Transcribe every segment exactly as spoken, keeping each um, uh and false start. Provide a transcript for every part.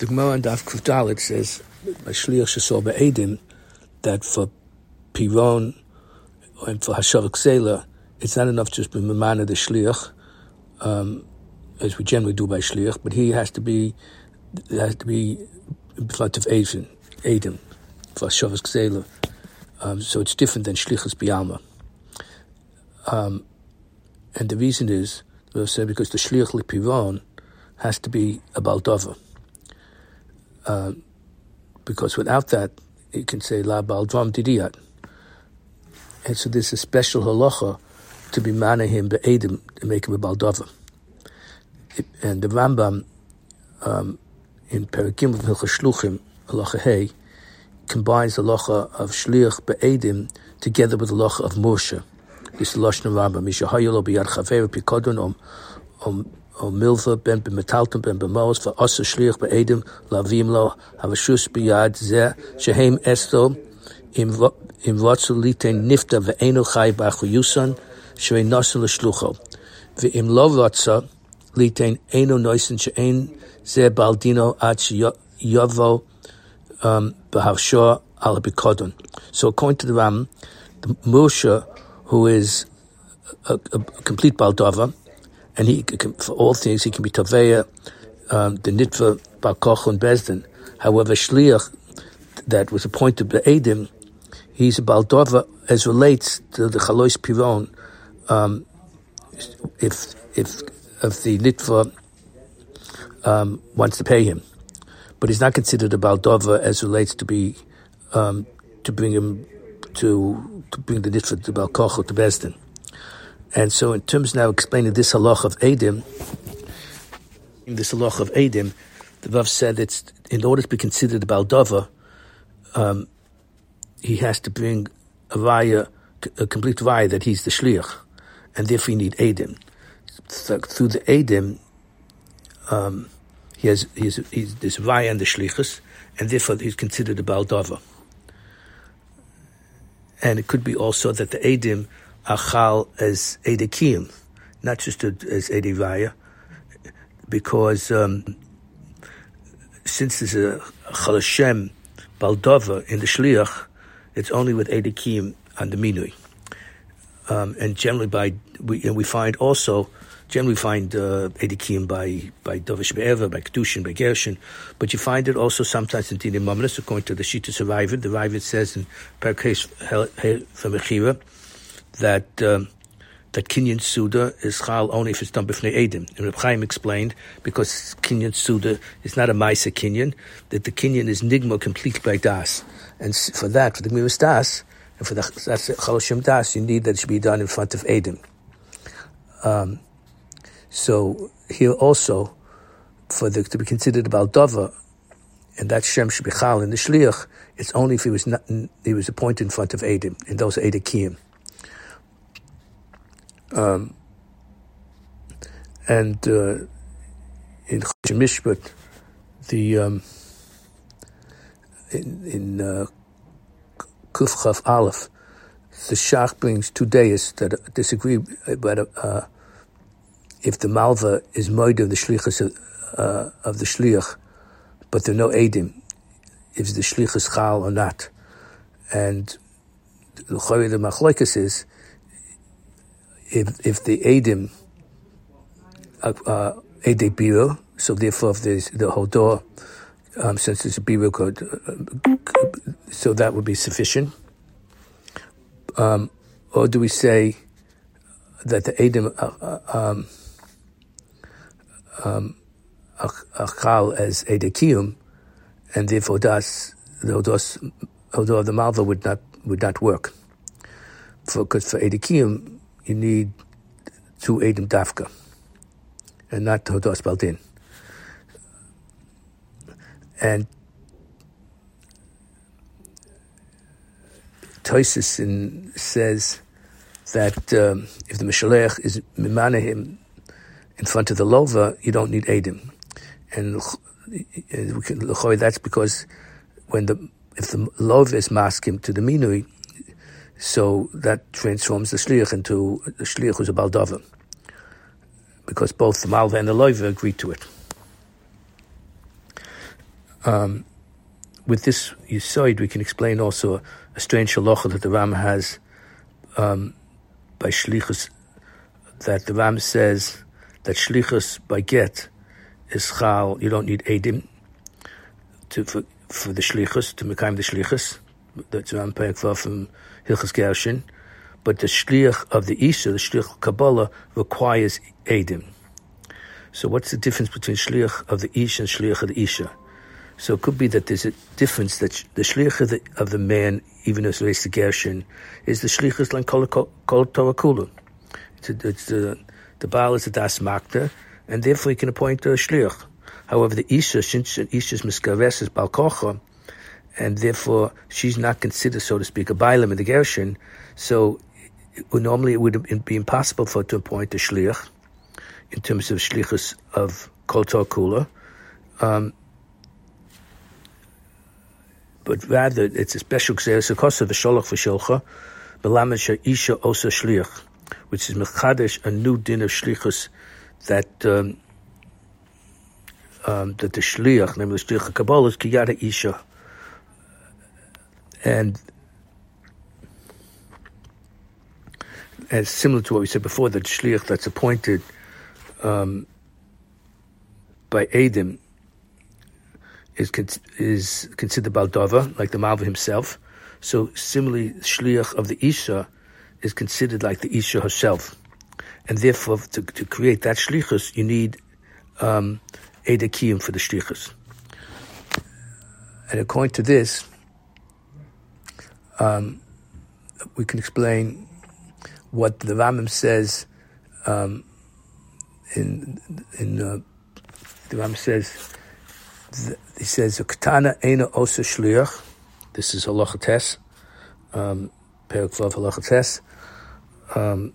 The Gemara in Daf Kuf Dalet says, "Shliach shesol be'edim," that for Piron and for Hashavak Zela, it's not enough to just be memana the shliach, um, as we generally do by shliach, but he has to be it has to be in front of Edim, Edim for Hashavak Zela. Um, so it's different than shlichus b'alma. Um, and the reason is, we'll say, because the shliach l'piron has to be a baldova. Uh, because without that, you can say la baldvam didiyat. And so there's a special halacha to be mana him be'edim and make him a baldova. And the Rambam um, in Perikim of Hilchos Shluchim, halacha hey, combines the halacha of shliach be'edim together with the halacha of Moshe. This is the Lashon Rambam. Mishahayolo b'yad chaver pikodon om om o milva ben b'metalton ben b'mos for osa shliach be'edim lavim lo havashus b'yad zeh shehem esto im im votzu litein nifta ve'enu chai b'achu yusan shrei nosen l'shlucho ve'im lo votza litein enu noisen she'en zeh baldino ad sheyovo um, b'havshor al b'kodon. So according to the Ram, the Moshe, who is a, a, a complete baldova, and he can, for all things, he can be Taveya, um, the Nitva, Bar Koch, and Bezdin. However, Shliach, that was appointed by Edim, he's a Baldova as relates to the Chalois Piron, um, if, if, if the Nitva um, wants to pay him. But he's not considered a Baldova as relates to be, um, to bring him, to, to bring the Nitva to Bar Koch or to Bezdin. And so in terms now explaining this halach of Edim, in this halach of Edim, the Rav said it's, in order to be considered a Baldova, um, he has to bring a raya, a complete raya that he's the shliach, and therefore you need Edim. So through the Edim, um, he has, he has he's this raya and the shlichus, and therefore he's considered a Baldova. And it could be also that the Edim achal as edekiyim, not just as edivaya, because um, since there's a chalashem baldova in the shliach, it's only with edekiyim on the minui. Um, and generally by we and we find also generally find uh, edekiyim by by dovish be'eva, by kedushin, by gershin, but you find it also sometimes in dinim mamlas according to the Shittas Ravid. The Ravid says in Perkei Famechira that um, that Kinyan Suda is chal only if it's done b'fnei Edim. And Reb Chaim explained, because Kinyan Suda is not a Maisa Kinyan, that the Kinyan is nigma completely by Das. And for that, for the Gemiras Das, and for the Chaloshim Das, you need that it should be done in front of Edim. Um, so here also, for the to be considered a Baldova, and that Shem should be chal in the Shliach, it's only if he was not, he was appointed in front of Edim, and those are Edekiyim. Um, and uh, in Choshen Mishpat, the um, in, in uh, Kuf Chav Aleph, the Shach brings two days that disagree about uh, if the Malva is moed of the Shlichus of, uh, of the Shliach, but there are no Edim, if the Shlichus Chal or not. And the the Machlokes is, If if the Edim uh, Edei Biro, so therefore if there's the Hodor, um, since it's a Biro code, uh, so that would be sufficient. Um, or do we say that the Edim uh, um, um, Achal as Edei Kiyum, and therefore das the Hodor of the Malva would not would not work, because for, for Edei Kiyum you need two Edim Dafka, and not Hodos Baldin. And Tosis says that um, if the Mishalech is Mimanahim in front of the Lova, you don't need Edim. And we can that's because when the if the Lova is maskim to the Minui, so that transforms the shliach into the shliach who's a baldova, because both the malva and the loiva agree to it. Um, with this Yisoid, we can explain also a, a strange halacha that the Ram has um, by shlichus, that the Ram says that shlichus by get is chal. You don't need edim to for, for the shlichus to mekayim the shlichus. That's Ram Perek from Hilchos Gershon. But the shliach of the Isha, the shliach Kabbalah, requires edim. So what's the difference between shliach of the Isha and shliach of the Isha? So it could be that there's a difference that sh- the shliach of the, of the man, even as it relates to Gershon, is the shlichus like kol Torah kula. It's, a, it's the the Baal is a das makta, and therefore he can appoint a shliach. However, the Isha, since Isha's miskaves is Baal kocha, and therefore she's not considered, so to speak, a bailam in the Gershon, so it, normally it would be impossible for her to appoint a shliach in terms of shlichus of kol Torah kula. Um, But rather, it's a special gzeres of the sholach v'sholcha, b'lamed she'isha osa shliach, which is mechadesh, a new din of shlichus that um, um, that the shliach, namely the shliach Kabbalah, is kiyada isha, and as similar to what we said before, that shliach that's appointed um, by Edim is is considered Baldova, like the Malva himself. So similarly, Shliach of the Isha is considered like the Isha herself. And therefore, to, to create that Shlichus, you need um, Eda Kiyum for the Shlichus. And according to this, um, we can explain what the Rambam says um, in, in uh, the Rambam says, he says, "Ketana eina osa shliach." This is halacha tes, um, Perek Vav halacha tes. Um,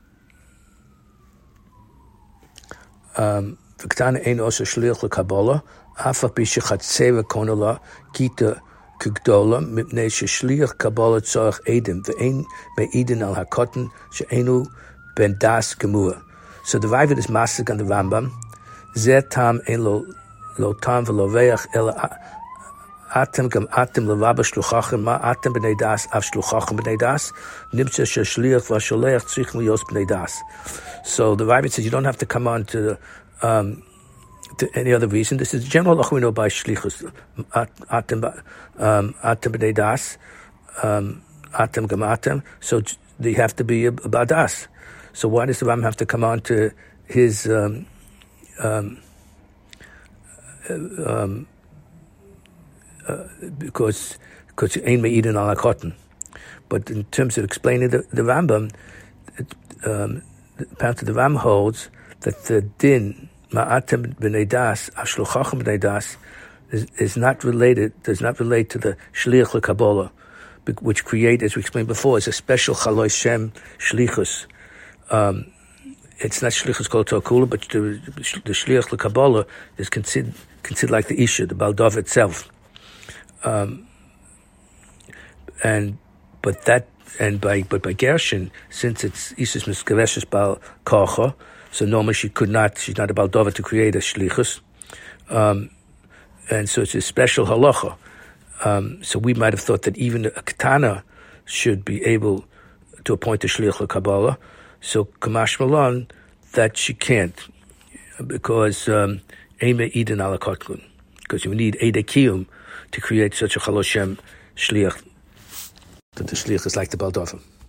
um, "Ketana eina osa shliach lekabbalah, afa b'shechatzeva konala kita kugdola mipnei sheshliach kabbalah tzarich edim ve'ein me'idin al hakotten she'enu ben das gemur." So the Ravid is masik on the Rambam. Zeh tam ein lo lo tam v'lo veach el atem gam atem levaba shluchachim ma atem b'nei das av shluchachim b'nei das nimtze sheshliach v'sholech tzrich liyos b'nei das. So the Ravid says you don't have to come on to um, to any other reason. This is general lach we know by shlichus atem um, atem b'nei das um, atem gam atem. So they have to be about das. So why does the Ram have to come on to his um, um, Um, uh, because because ain't me eating on a cotton, but in terms of explaining the, the Rambam, it, um, apparently the Ram holds that the din ma'atem b'nei das ashluchachim b'nei das is, is not related, does not relate to the shliach lekabbalah, which create, as we explained before, is a special chaloi shem shlichus. Um, it's not shlichus kol Torah kula, but the, the shliach lekabbalah is considered considered like the Isha, the Baldov itself. Um, and but that and by but by Gershon, since it's Isha's miskaveshes bal kocha, so normally she could not, she's not a Baldova to create a shlichus. Um, and so it's a special halacha. Um, so we might have thought that even a ketana should be able to appoint a shliach lekabbalah. So kamash malon that she can't, because um, Eime Eden ala kotkun, because you need Eda Kiyum to create such a Chaloshem Shliach, that the Shliach is like the Baldovim.